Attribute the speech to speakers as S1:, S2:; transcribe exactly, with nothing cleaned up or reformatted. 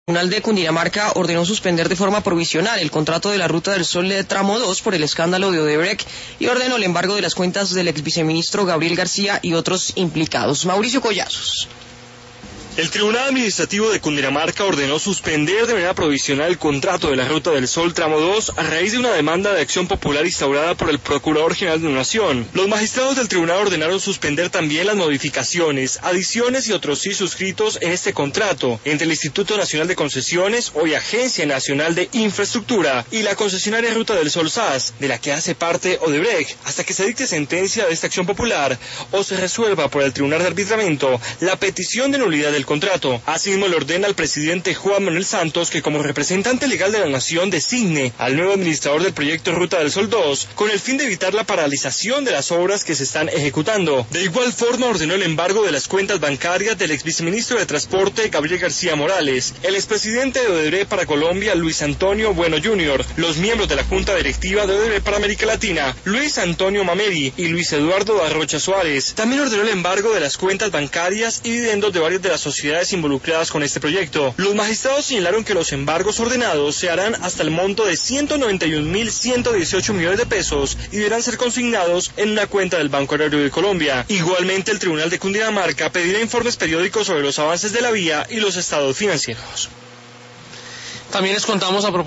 S1: El Tribunal de Cundinamarca ordenó suspender de forma provisional el contrato de la Ruta del Sol de Tramo dos por el escándalo de Odebrecht y ordenó el embargo de las cuentas del ex viceministro Gabriel García y otros implicados. Mauricio Collazos.
S2: El Tribunal Administrativo de Cundinamarca ordenó suspender de manera provisional el contrato de la Ruta del Sol Tramo dos a raíz de una demanda de acción popular instaurada por el Procurador General de la Nación. Los magistrados del tribunal ordenaron suspender también las modificaciones, adiciones y otros sí suscritos en este contrato entre el Instituto Nacional de Concesiones, hoy Agencia Nacional de Infraestructura, y la concesionaria Ruta del Sol S A S, de la que hace parte Odebrecht, hasta que se dicte sentencia de esta acción popular o se resuelva por el Tribunal de Arbitramiento la petición de nulidad del contrato. Asimismo, le ordena al presidente Juan Manuel Santos que como representante legal de la Nación designe al nuevo administrador del proyecto Ruta del Sol dos con el fin de evitar la paralización de las obras que se están ejecutando. De igual forma, ordenó el embargo de las cuentas bancarias del ex viceministro de Transporte Gabriel García Morales, el expresidente de Odebrecht para Colombia Luis Antonio Bueno junior, los miembros de la Junta Directiva de Odebrecht para América Latina Luis Antonio Mameri y Luis Eduardo Darrocha Suárez. También ordenó el embargo de las cuentas bancarias y dividendos de varias de las sociedades involucradas con este proyecto. Los magistrados señalaron que los embargos ordenados se harán hasta el monto de ciento noventa y un mil ciento dieciocho millones de pesos y deberán ser consignados en una cuenta del Banco Agrario de Colombia. Igualmente, el Tribunal de Cundinamarca pedirá informes periódicos sobre los avances de la vía y los estados financieros.
S3: También les contamos a propósito